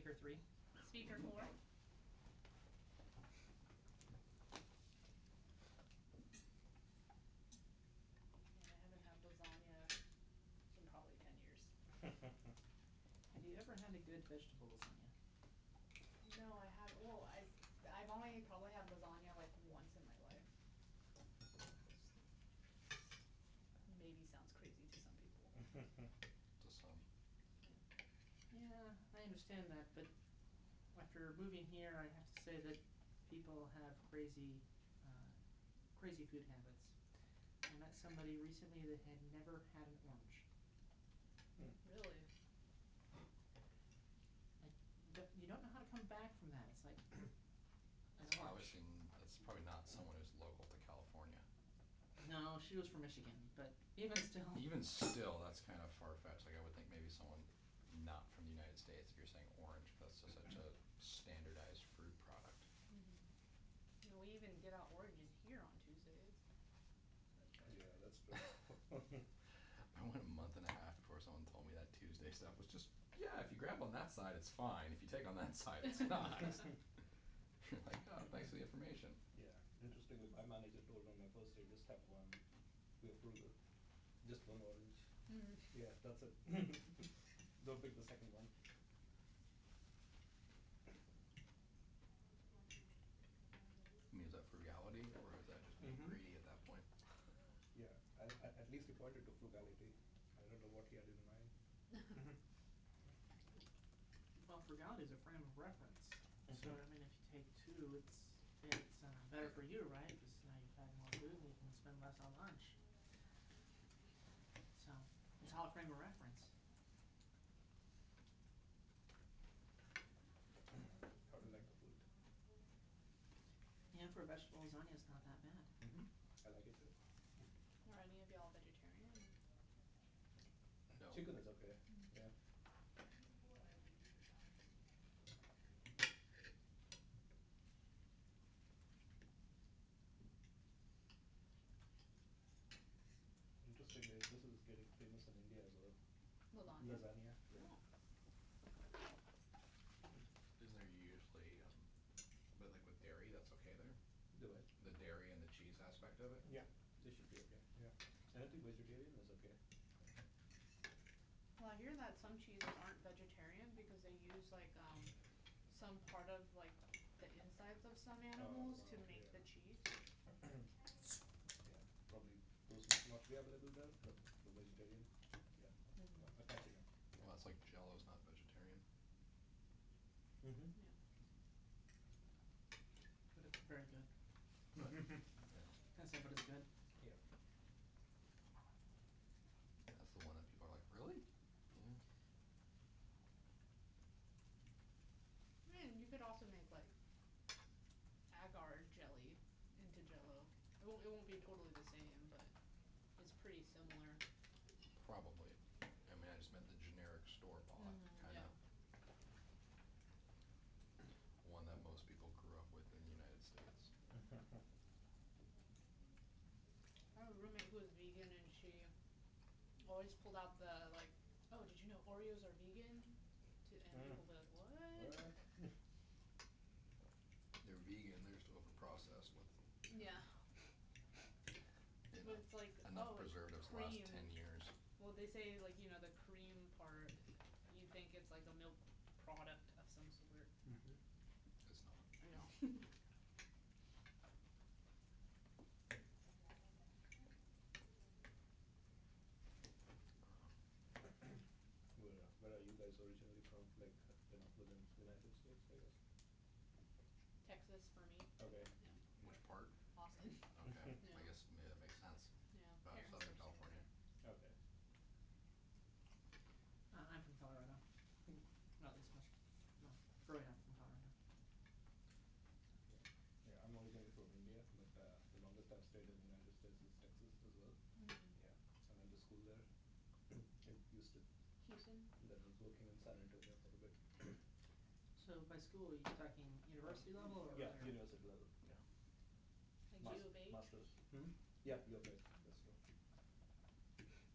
speaker 3. Speaker 4. And I haven't had lasagna in probably 10 years. Have you ever had a good vegetable lasagna? No, I have. Well, I've only probably had lasagna like once in my life. Maybe sounds crazy to some people. To some. Yeah, I understand that, but after moving here, I have to say that people have crazy food habits. I met somebody recently that had never had an orange. Really? Like, you don't know how to come back from that. It's like an orange. Obviously, that's probably not someone who's local to California. No, she was from Michigan, but even still. Even still, that's kind of far fetched. Like I would think maybe someone not from the United States. If you're saying orange, that's just such a standardized fruit product. We even give out oranges here on Tuesdays. Yeah, that's true. I went a month and a half before someone told me that Tuesday stuff was just, yeah, if you grab on that side, it's fine. If you take on that side, it's not. You're like, oh, thanks for the information. Yeah, interestingly, my manager told on my first day, just have one. We're frugal. Just one orange. Yeah, that's it. Don't pick the second one. I mean, is that frugality or is that just being greedy at that point? Yeah, at least he pointed to frugality. I don't know what he had in mind. Well, frugality is a frame of reference. So I mean, if you take two, it's better for you, right? Because now you've had more food and you can spend less on lunch. So it's all a frame of reference. How do you like the food? Yeah, for a vegetable lasagna, it's not that bad. I like it too. Are any of y'all vegetarian? No. Chicken is okay. Yeah. Interestingly, this is getting famous in India as well. Lasagna? Lasagna, yeah. Oh. Isn't there usually, but like with dairy, that's okay there? The what? The dairy and the cheese aspect of it? Yeah, this should be okay. Yeah. Anything vegetarian is okay. Well, I hear that some cheeses aren't vegetarian because they use like some part of like the insides of some Oh animals to wow, make the yeah. cheese. Yeah, probably those must not be available there, but for vegetarian, yeah. I can't see them. Well, it's like Jello's not vegetarian. Yeah. But it's very good. But, yeah. I say, but it's good. Yeah. That's the one that people are like, really? Yeah. I mean, you could also make like agar jelly into Jello. It won't be totally the same, but it's pretty similar. Probably. I mean, I just meant the generic store bought kind Yeah. of one that most people grew up with in the United States. I have a roommate who was vegan and she always pulled out the like, oh, did you know Oreos are vegan? And people will be like, what? What? They're vegan, they're just over processed with Yeah. But it's like, enough oh, it's preservatives to last cream. 10 years. Well, they say like, the cream part, you think it's like a milk product of some sort. It's not. I know. Where are you guys originally from? Like, within United States, I guess. Texas for me. Okay. Yeah. Which part? Austin. Okay. Yeah. I guess maybe that makes sense. Yeah. About Parents Southern are still California. there. Okay. I'm from Colorado. Well, at least most, well, growing up from Colorado. Yeah. Yeah, I'm originally from India, but the longest I've stayed in the United States is Texas as well. Yeah. I went to school there in Houston. Houston. And then I was working in San Antonio for a bit. So by school, you're talking university level or Yeah, earlier? university level. Yeah. Like U of H. Masters. Yeah, U of H. That's true.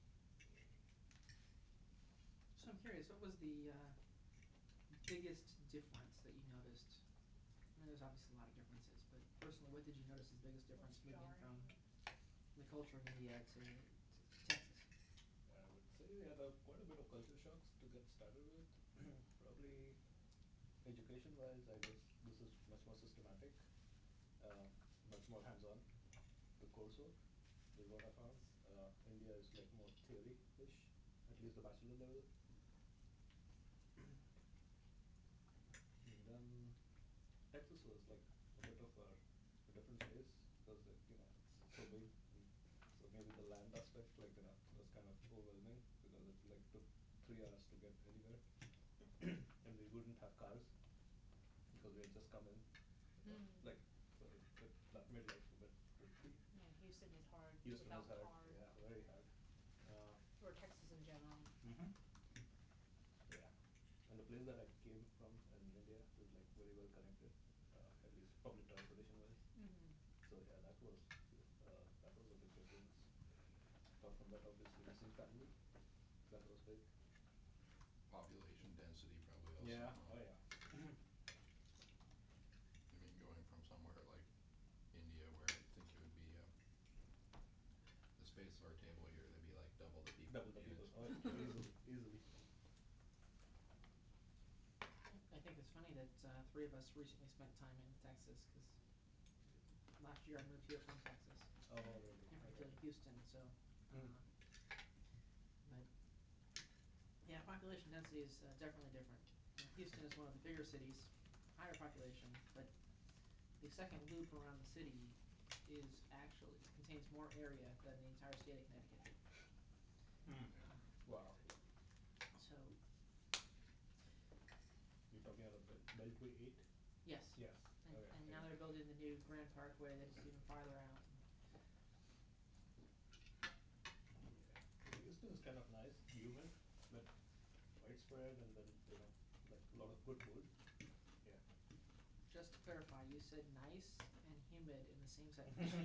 So I'm curious, what was the biggest difference that you noticed? I mean, there's obviously a lot of differences, but personally, what did you notice as the biggest difference Most moving from jarring. the culture of India to Texas? I would say yeah, there are quite a bit of culture shocks to get started with. Probably education wise, I guess this is much more systematic, uh, much more hands on. The coursework is what I found. India is like more theory ish, at least the bachelor level. And then Texas was like a bit of a different space because it's so big, and so maybe the land aspect was kind of overwhelming because it like took 3 hours to get anywhere, and we wouldn't have cars because we had just come in, Mm. like so that made life a bit tricky. Yeah, Houston is hard Houston is without hard, cars. yeah, very hard. Or Texas in general. Mm-hmm. Yeah, and the place that I came from in India is like very well connected, at least public transportation wise. Mm-hmm. So yeah, that was a big difference. Apart from that, obviously missing family, that was big. Population density probably also, Yeah. huh? Oh yeah. I mean, going from somewhere like India, where I think it would be the space of our table here, there'd be like double the people Double the in it. people. Oh yeah, easily, easily. I think it's funny that three of us recently spent time in Texas because last year I moved here from Texas, Oh really? in Okay. particular Houston. So, Mm. but yeah, population density is definitely different. Houston is one of the bigger cities, higher population, but the second loop around the city is actually contains more area than the entire state of Connecticut. Mm. Yeah. Wow. So You're talking about Beltway 8? yes, Yes. Okay. and now Yeah. they're building the new Grand Parkway that is even farther out. Yeah. Houston is kind of nice, humid, but widespread, and then like a lot of good food. Yeah. Just to clarify, you said nice and humid in the same sentence.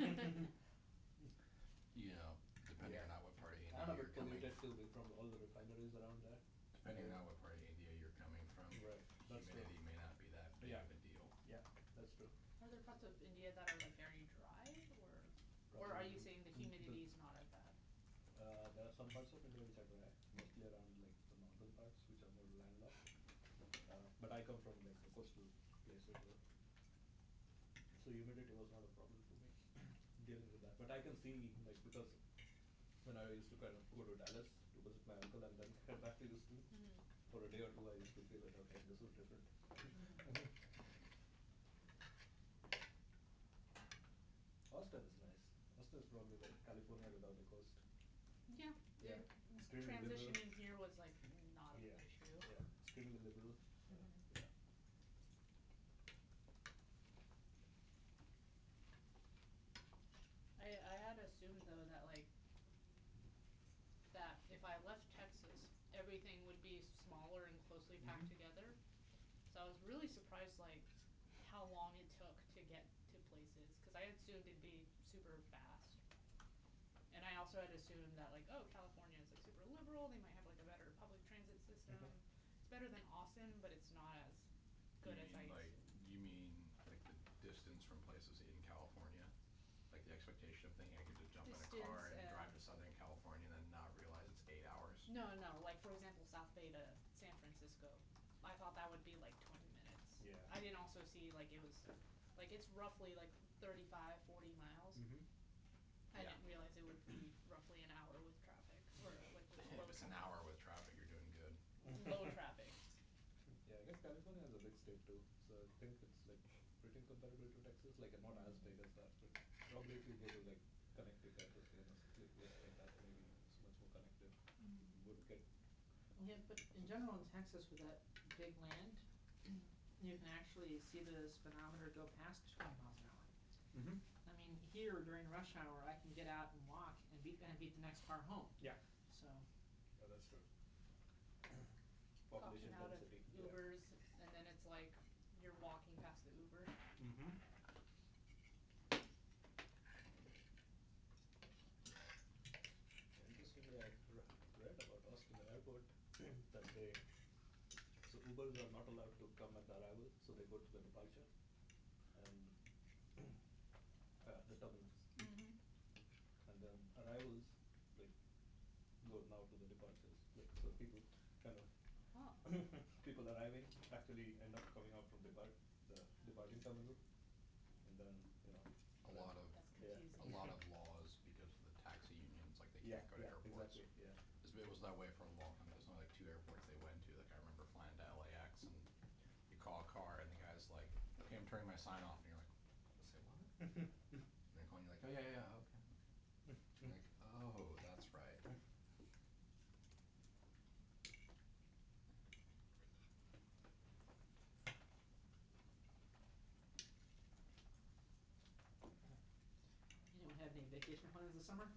You know, depending Yeah. on out what part of India And a you're bit coming, polluted too, from all the refineries around there. depending on out what part of India you're coming from, Right. That's true. humidity may not be that big Yeah. of a deal. Yeah. That's true. Are there parts of India that are like very dry, or are you Probably saying the the humidity is not as bad? there are some parts of India which are dry, mostly around like the northern parts, which are more landlocked. But I come from like a coastal place as well, so humidity was not a problem for me dealing with that. But I can see like because when I used to kind of go to Dallas to visit my uncle and then head back to Houston Mm-hmm. for a day or two, I used to feel it. Okay, this is different. Mm-hmm. Austin is nice. Austin is probably like California without the coast. Yeah, Yeah, extremely liberal. transitioning here was like not an Yeah, issue. yeah, extremely liberal. Mm-hmm. Yeah. I had assumed though that if I left Texas, everything would be smaller and closely Mm-hmm. packed together. So I was really surprised how long it took to get to places because I assumed it'd be super fast. And I also had assumed that California is like super liberal, they might have like a better public transit system. Mm-hmm. It's better than Austin, but it's not as You good as mean I like assumed. you mean like the distance from places in California? Like the expectation of thinking I could just jump in a Distance, car and drive to Southern California and then not realize it's 8 hours? no, no, like for example, South Bay to San Francisco. I thought that would be like 20 minutes. Yeah. I didn't also see like it was like it's roughly like 35, 40 miles. Mm-hmm. I Yeah. didn't realize it would be roughly an hour with traffic or like with If low it's an traffic. hour with traffic, you're doing good. Low traffic. Yeah, I guess California is a big state too, so I think it's like pretty comparable to Texas. Like not as big as that, but probably if you go to like Connecticut or place like that, maybe it's much more connected. You wouldn't get. Yeah, but in general in Texas with that big land, you can actually see the speedometer go past 20 miles an hour. Mm-hmm. I mean, here during rush hour, I can get out and walk and beat the next car home. Yeah. So That's true. Caution Population out of density. Yeah. Ubers, and then it's like you're walking past the Uber. Mm-hmm. Interestingly, I read about Austin Airport that they so Uber Ubers are not allowed to come at the arrival, so they go to the departure and the terminals. Mhm. And then arrivals like go now to the departures. Like so people kind of Oh. people arriving actually end up coming out from the departing terminal, and then you know A when lot of That's yeah a confusing. lot of laws because of the taxi unions, like they yeah can't go to yeah airports. exactly yeah It was that way for a long time. There's only like two airports they went to. Like I remember flying to LAX and you call a car and the guy's like, "Okay, I'm turning my sign off," and you're like, "Say what?" And they're calling you like, "Oh yeah, yeah, okay, okay." You're like, "Oh, that's right." Anyone have any vacation plans this summer?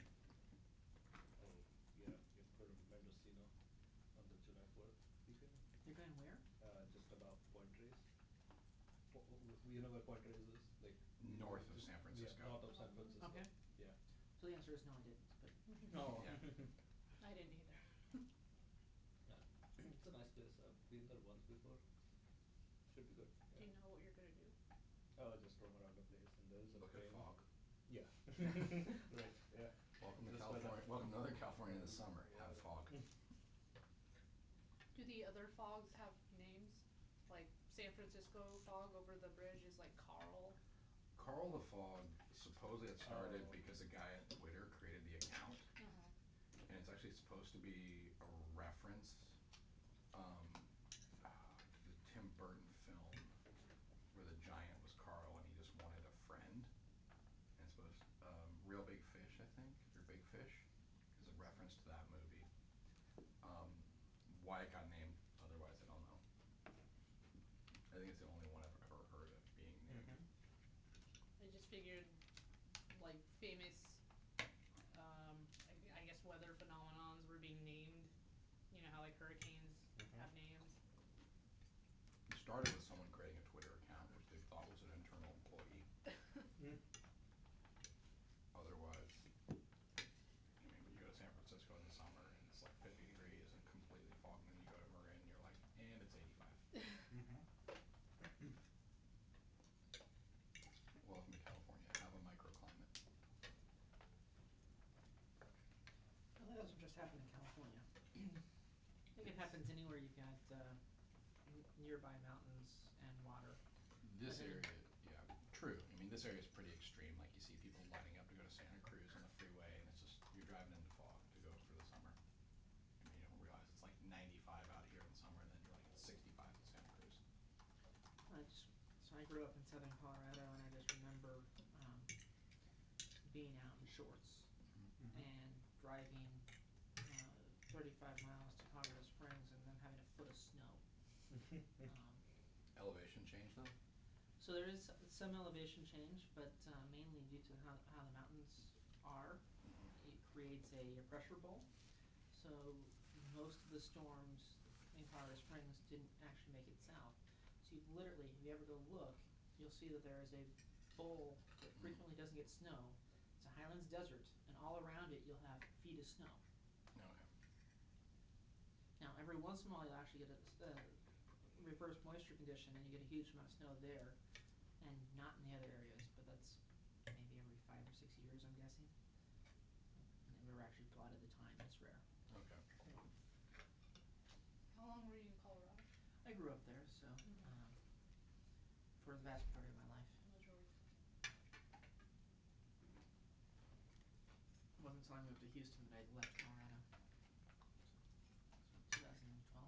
oh yeah, you've heard of Mendocino on the July 4th weekend? You're going where? Just about Point Reyes. You know where Point Reyes is? Like North of just San yeah, Francisco. north of San Oh. Francisco. Okay. Yeah. So the answer is no, I didn't. But Oh. Yeah. I didn't either. Yeah. It's a nice place. I've been there once before. Should be good. Do Yeah. you know what you're gonna do? Oh, just roam around the place, and there is a Look at train. fog. Yeah. Right. Yeah. Welcome to This weather. California. Welcome to Northern California in the summer. Yeah. Have fog. Do the other fogs have names? Like San Francisco fog over the bridge is like Carl. Carl the Fog supposedly it started Oh. because a guy on Twitter created the account, Uh-huh. and it's actually supposed to be a reference um, to the Tim Burton film where the giant was Carl and he just wanted a friend. And it's supposed Real Big Fish, I think, or Big Fish, is a reference to that movie. Um, why it got named, otherwise, I don't know. I think it's the only one I've ever heard of being named. Mhm. I just figured like famous I guess weather phenomenons were being named. You know how like hurricanes Mhm. have names. It started with someone creating a Twitter account, which they thought was an internal employee. Mm. Otherwise, I mean, you go to San Francisco in the summer and it's like 50 degrees and completely foggy, and then you go to Marin and you're like, and it's 85. Mhm. Welcome to California. Have a microclimate. well, that doesn't just happen in California. I think it It's happens anywhere you've got nearby mountains and water. this I mean, area, yeah, true. I mean, this area is pretty extreme. Like you see people lining up to go to Santa Cruz on the freeway, and it's just you're driving into fog to go for the summer. I mean, you don't realize it's like 95 out here in the summer, and then you're like it's 65 in Santa Cruz. So I grew up in southern Colorado, and I just remember being out in shorts Mhm. and driving 35 miles to Colorado Springs, and then having a foot of snow. Um, Elevation change though. so there is some elevation change, but mainly due to how the mountains are, Mm-hmm. it creates a pressure bowl. So most of the storms in Colorado Springs didn't actually make it south. So you literally, if you ever go look, you'll see that there is a bowl that frequently doesn't get snow. It's a highlands desert, and all around it you'll have feet of snow. Okay. Now, every once in a while you'll actually get a reverse moisture condition, and you get a huge amount of snow there, and not in the other areas. But that's maybe every 5 or 6 years, I'm guessing. And the river actually got at the time. It's rare. Okay. How long were you in Colorado? I grew up there, so Mhm. for the vast majority of my life. Majority. It wasn't until I moved to Houston that I left Colorado. So 2012.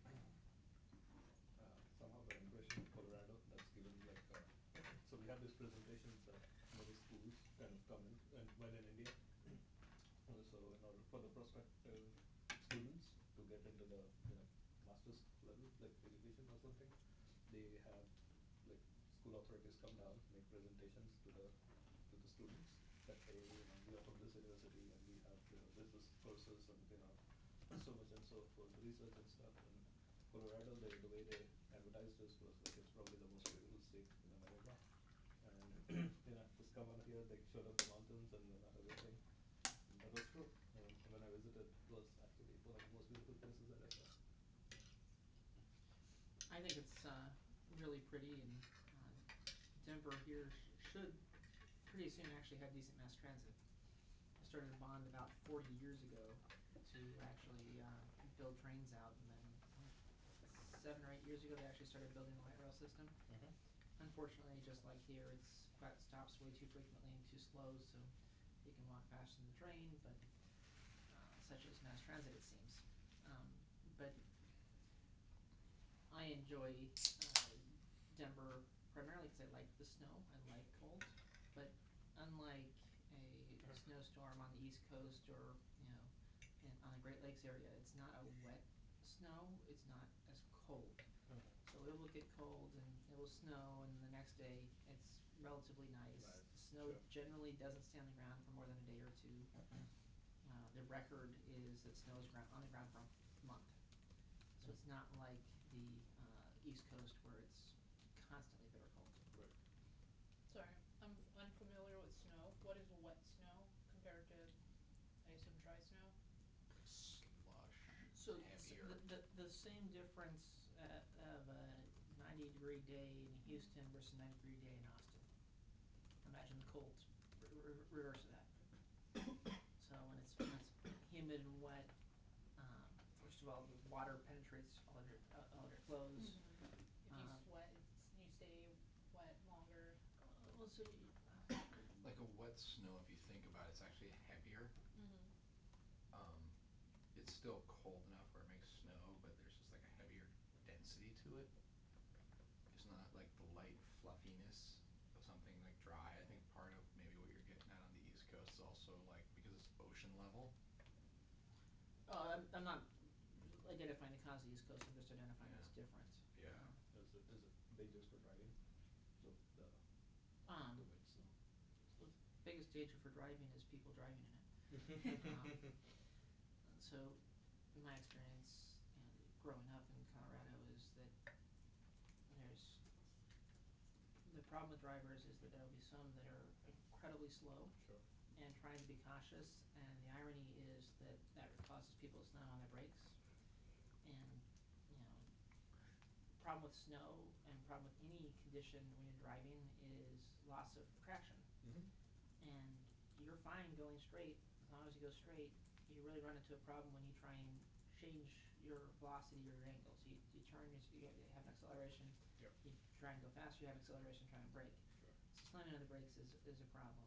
Somehow the impression of Colorado that's given like so we have these presentations that many schools kind of come in, and while in India, so in order for the prospective students to get into the master's level like education or something, they have like school authorities come down, make presentations to the students that hey, we are from this university and we have this courses and so much and so for the research and stuff. And Colorado, the way they advertised us was like it's probably the most beautiful state in America, and just come on here. They showed us the mountains and everything, and that was true. When I visited, it was actually one of the most beautiful places that I saw. I think it's really pretty, and Denver here should pretty soon actually have decent mass transit. They started a bond about 40 years ago to actually build trains out, and then I think 7 or 8 years ago they actually started building the light rail system. Mhm. Unfortunately, just like here, it's got stops way too frequently and too slow, so you can walk faster than the train, but such is mass transit, it seems. But I enjoy Denver primarily because I like the snow. I like cold, but unlike a snowstorm on the East Coast or on the Great Lakes area, it's not a wet snow. It's not as cold. Mhm. So it will get cold and it will snow, and the next day it's relatively nice. Nice. The snow Sure. generally doesn't stay on the ground for more than a day or two. The record is that snow is on the ground for a month. So it's not like the East Coast where it's constantly bitter cold. Right. Sorry, I'm unfamiliar with snow. What is wet snow compared to, I assume, dry snow? Slush, So heavier. the same difference of a 90-degree day in Houston versus a 90-degree day in Austin. Imagine the cold reverse of that. So when it's humid and wet, first of all, the water penetrates all of your clothes. If you sweat, you stay wet longer. Well, so Like a wet snow, if you think about it, it's actually heavier. Um, it's still cold enough where it makes snow, but there's just like a heavier density to it. It's not like the light fluffiness of something like dry. I think part of maybe what you're getting at on the East Coast is also like because it's ocean level. I'm not identifying the cause of the East Coast. I'm just identifying what's different. Yeah. Is it dangerous for driving? So the Um, wet snow. the biggest danger for driving is people driving in it. So, in my experience, growing up in Colorado, is that there's the problem with drivers is that there will be some that are incredibly slow Sure. and trying to be cautious, and the irony is that that causes people to slam on their brakes. And problem with snow and problem with any condition when you're driving is loss of traction. Mhm. And you're fine going straight as long as you go straight. You really run into a problem when you try and change your velocity or your angle. So you turn, you have an acceleration. Yep. You try and go faster. You have acceleration. Try and brake. Sure. So slamming on the brakes is a problem.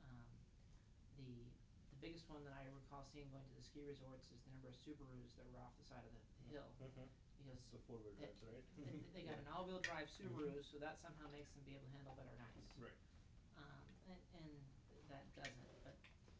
The biggest one that I recall seeing going to the ski resorts is the number of Subarus that were off the side of the hill. Mhm. Because The four-wheel drives, right? they got Yeah. an all-wheel drive Subaru, so that somehow makes them be able to handle better on ice. Right. And that doesn't. But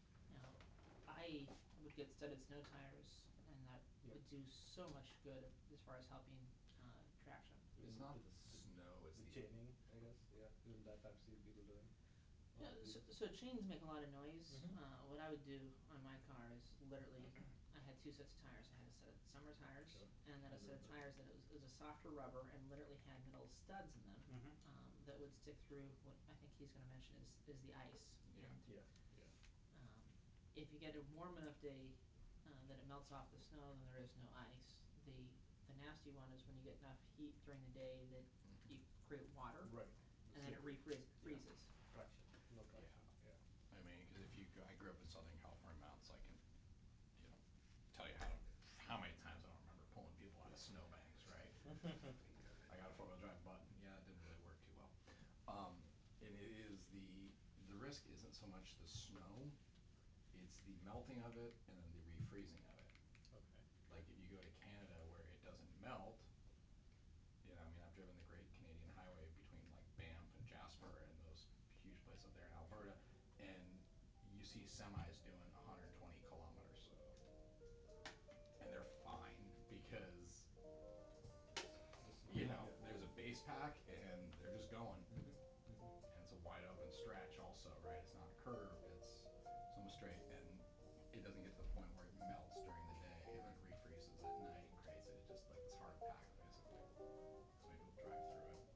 I would get studded snow tires, and that Yep. would do so much good as far as helping traction. It's Even not the, the snow, it's the the chaining, I guess. Yeah. Even that I've seen people doing. Yeah, so chains make a lot of noise. Mhm. What I would do on my car is literally, I had two sets of tires. I had a set of summer tires, Sure. and then a And set then of tires that was a softer rubber and literally had little studs in them Mhm. that would stick through what I think he's going to mention is the ice. Yeah. And Yeah. Yeah. if you get a warm enough day that it melts off the snow, then there is no ice. The nasty one is when you get enough heat during the day that you create water, Right. and then it Slippery. freezes. Traction. No Yeah. traction. Yeah. I mean, because if you go, I grew up in Southern California mountains, so I can, tell you how many times I don't remember pulling people out of snowbanks, right? I got a four-wheel drive, but yeah, it didn't really work too well. And it is the risk isn't so much the snow, it's the melting of it and then the refreezing of it. Okay. Like if you go to Canada where it doesn't melt, I mean, I've driven the Great Canadian Highway between like Banff and Jasper and those huge places up there in Alberta, and you see semis doing 120 kilometers, and they're fine because Yeah. there's a base pack and they're just going. Mhm. Mhm. And it's a wide open stretch also, right? It's not curved, it's almost straight, and it doesn't get to the point where it melts during the day and then it refreezes at night and creates it just like this hard pack basically. So many people drive through it.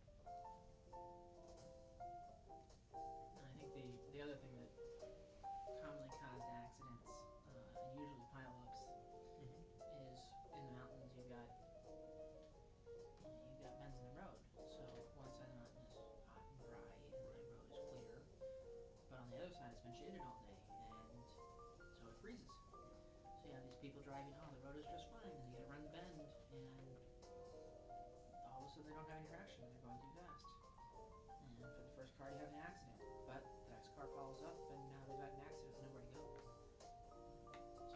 And I think the other thing that commonly caused accidents and usually pileups Mhm. is in the mountains you've got been shaded all day, and so it freezes. So you have these people driving, oh, the road is just fine, and they get around the bend, and all of a sudden they don't have any traction, and they're going too fast. And for the first car, you have an accident, but the next car follows up, and now they've got an accident with nowhere to go. So,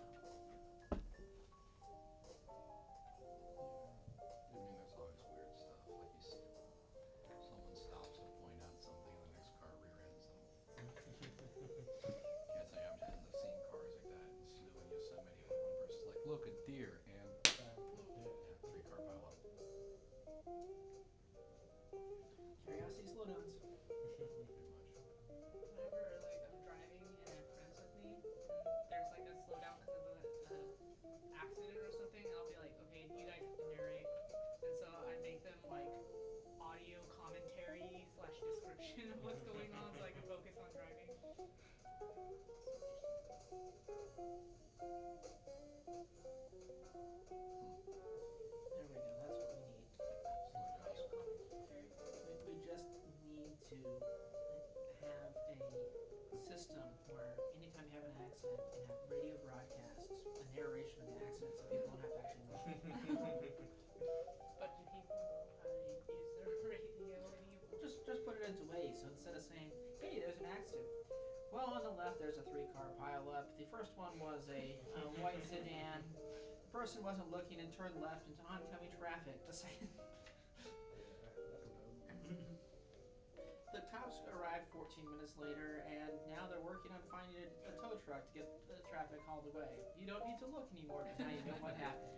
I mean, there's always weird stuff. Like someone stops to point out something, and the next car rear ends them. Can't say how many times I've seen cars like that in snow in Yosemite, where one person's like, "Look, a deer," and Bam. Ooh. Yeah. yeah, 3 car pile up. curiosity slowdowns. Pretty much. Whenever like I'm driving and I have friends with me, and there's like a slowdown because of a accident or something, I'll be like, okay, you guys have to narrate, and so I make them like audio commentary slash description of what's going on, so I can focus on driving. Super stupid. There we go, that's what we need. Slow Audio jobs. commentary. We just need to have a system where anytime you have an accident, we can have radio broadcasts, a narration of the accident, so people don't have to actually listen. But do people know how to use their radio anymore? Just put it into Waze. So instead of saying, "Hey, there's an accident," well, on the left there's a 3 car pileup. The first one was a white sedan. The person wasn't looking and turned left into oncoming traffic. The second, Yeah, that would help. the cops arrived 14 minutes later, and now they're working on finding a tow truck to get the traffic hauled away. You don't need to look anymore because now you know what happened.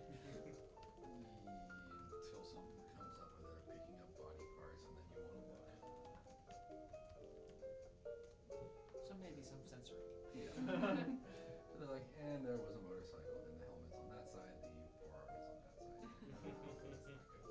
Until something comes up where they're picking up body parts, and then you want to look. So maybe some censoring. Yeah. So they're like, and there was a motorcycle, and the helmet's on that side, the forearm is on that side. That's not good.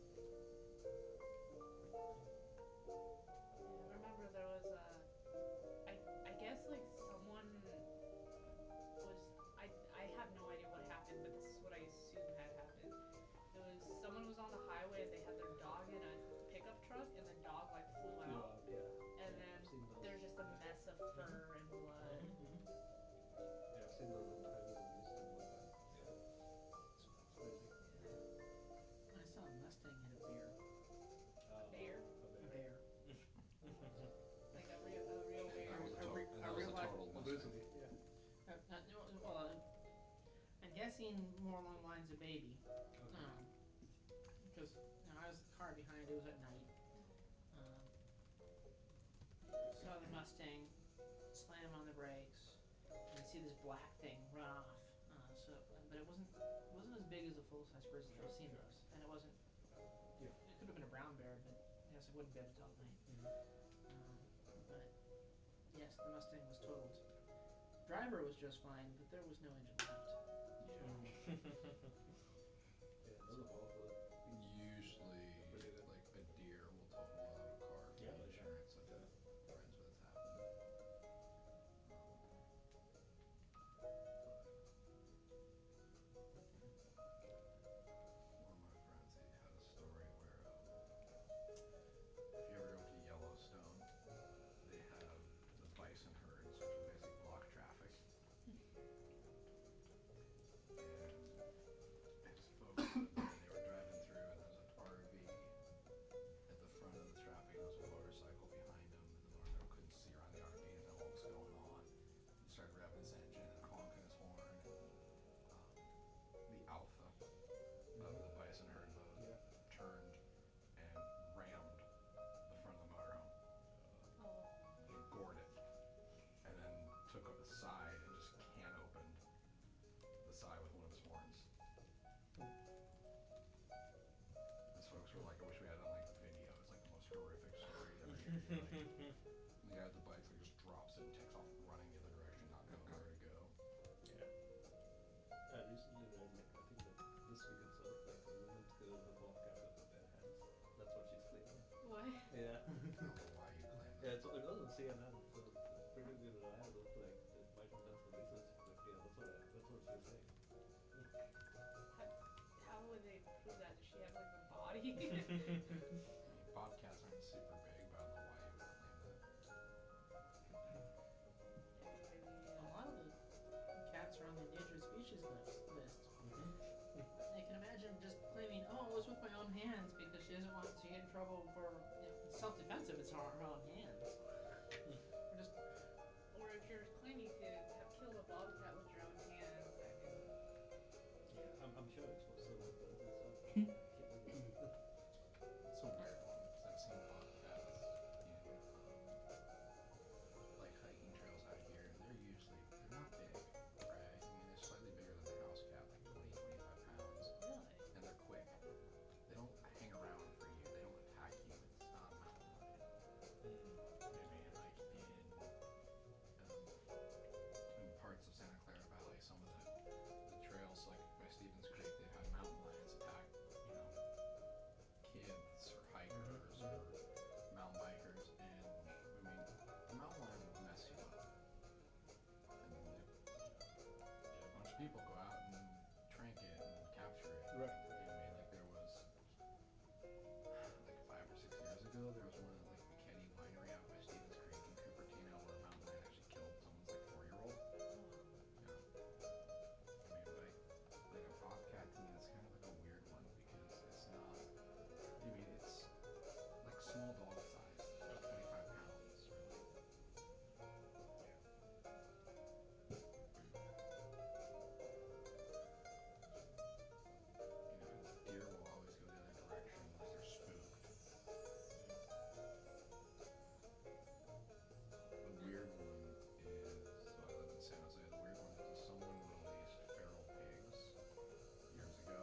Yeah, I remember there was a, I guess like someone was, I have no idea what happened, but this is what I assume had happened. It was someone was on the highway and they had their dog in a pickup truck and the dog like flew Flew out, out, yeah. and Yeah, then I've seen those. there's just a mess of fur and blood. Yeah, I've seen those on the highway when I used to work on. Yeah, it's crazy. I saw a Mustang hit a bear. A bear? A A bear. bear. Like a real And that bear? was A re- and a that was real a life- total A Mustang. grizzly, yeah. Well, I'm guessing more along the lines of baby. Okay. Because I was the car behind. It was at night. Um, saw the Mustang slam on the brakes, and you see this black thing run off. But it wasn't as big as a full size grizzly. I've seen Sure. those, and it wasn't. Yeah. It could have been a brown bear, but I guess it wouldn't be able to tell at night. But yes, the Mustang was totaled. Driver was just fine, but there was no engine left. Yeah. Yeah, those are powerful. Usually, Pretty good. like a deer will total out a car for Yeah, the yeah. insurance. I've Yeah. had friends where it's happened. One of my friends, he had a story where if you ever go up to Yellowstone, they have the bison herds, which will basically block traffic. And his folks lived there, and they were driving through, and there was an RV at the front of the traffic, and there was a motorcycle behind him, and the motorcycle couldn't see around the RV to know what was going on. He started revving his engine and honking his horn, and the alpha of the bison herd Yeah. turned and rammed the front of the motorhome Oh. and gored it, and then took a side and just can opened the side with one of his horns. His folks were like, "I wish we had it on like video. It's like the most horrific story you ever hear." You're like, and the guy with the bike like just drops it and takes off running the other direction, not knowing where to go. Yeah. I recently read, like, I think that this week itself, like a woman killed her bobcat with her bare hands. That's what she's claiming. What? Yeah. I don't know why you claim Yeah, that. it was on CNN, so it's pretty reliable. Like, they might have done some research, but yeah, that's what she was saying. How, how would they prove that? Does she have like the body? I mean, bobcats aren't super big, but I don't know why you would claim that. She doesn't want to get in trouble for, self-defense if it's her own hands. Or just Or if you're claiming to have killed a bobcat with your own hands, I mean, Yeah, I'm sure it's for serving guns and stuff. I can't imagine. It's a weird one because I've seen bobcats in like hiking trails out here, and they're not big, right? I mean, they're slightly bigger than the house cat, like 20, 25 pounds, really? and they're quick. They don't hang around for you. They don't attack you. It's not mountain lion. Mm. You know what I mean? Like in parts of Santa Clara Valley, some of the trails, like by Stevens Creek, they've had mountain lions attack, you know, kids or hikers or mountain bikers, and I mean, a mountain lion will mess you up. And then a bunch of people go out and trank it and capture it. Right. You know what I mean? Like there was like 5 or 6 years ago, there was one at like the Kenny Winery out by Stevens Creek in Cupertino where a mountain lion actually killed someone's like 4-year-old. Oh. Yeah. I mean, but like a bobcat to me, that's kind of like a weird one because it's not. I mean, it's like small dog size. It's like 25 pounds, really. Yeah. You know, deer will always go the other direction unless they're spooked. Mm. The weird one is, so I live in San Jose. The weird one is someone released feral pigs years ago.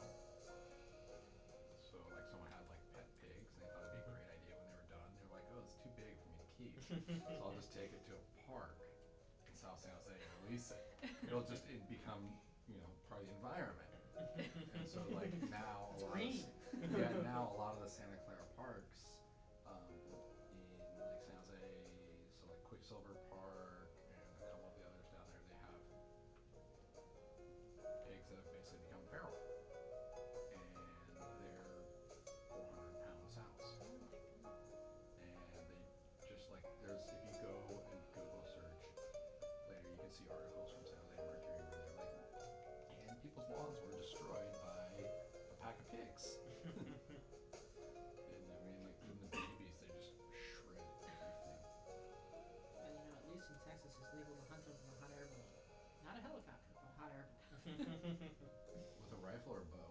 So like someone had like pet pigs and they thought it'd be a great idea when they were done. They were like, oh, it's too big for me to keep, so I'll just take it to a park in South San Jose and release it. It'll just become, part of the environment. And so like now it's green. yeah, now a lot of the Santa Clara parks, in like San Jose, so like Quicksilver Park and a couple of the others down there, they have pigs that have basically become feral, and they're 400-pound sows. Oh my goodness. And they just like there's if you go and Google search later, you can see articles from San Jose Mercury where they're like, and people's lawns were destroyed by a pack of pigs. And I mean, like even the babies, they just shred everything. And at least in Texas, it's legal to hunt them from a hot air balloon. Not a helicopter, but a hot air balloon. With a rifle or a bow?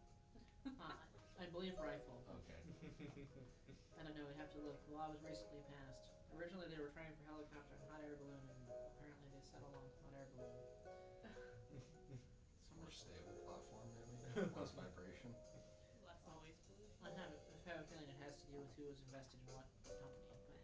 I believe rifle. Okay. I don't know. We have to look. The law was recently passed. Originally, they were trying for helicopter and hot air balloon, and apparently they settled on hot air balloon. More stable platform, maybe. Less vibration. Less noise pollution. I have a feeling it has to do with who was invested in what company. But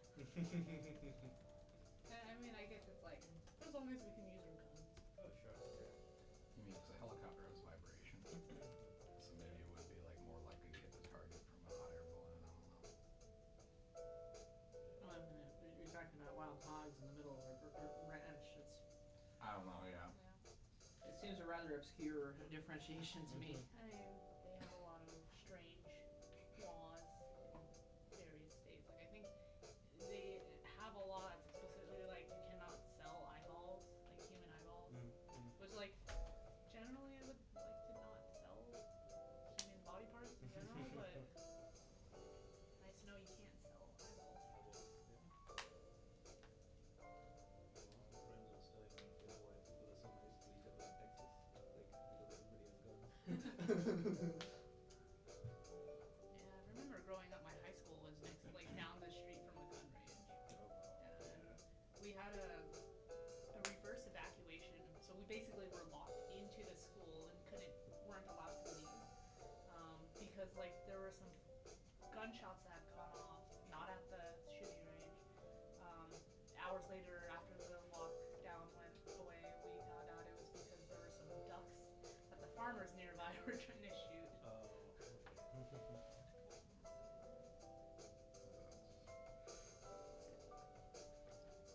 I mean, I guess it's like, as long as we can use our guns. Oh, sure. Yeah. You mean because a helicopter has vibration, so maybe it would be like more likely to hit the target from a hot air balloon. I don't know. well, I mean, you're talking about wild hogs in the middle of a ranch. I don't know. Yeah. It seems a rather obscure differentiation to me. I mean, they have a lot of strange laws in various states. Like, I think they have a law that's explicitly like you cannot sell eyeballs, like human eyeballs. Which, like, generally I would like to not sell human body parts in general, but nice to know you can't sell eyeballs. Eyeballs. Yeah. Yeah, one of my friends was telling me, why people are so nice to each other in Texas. Like, because everybody has guns. Yeah, I remember growing up, my high school was next, like, down the street from a gun range. Oh, wow. And Yeah. we had a reverse evacuation, so we basically were locked into the school and weren't allowed to leave, because like there were some gunshots that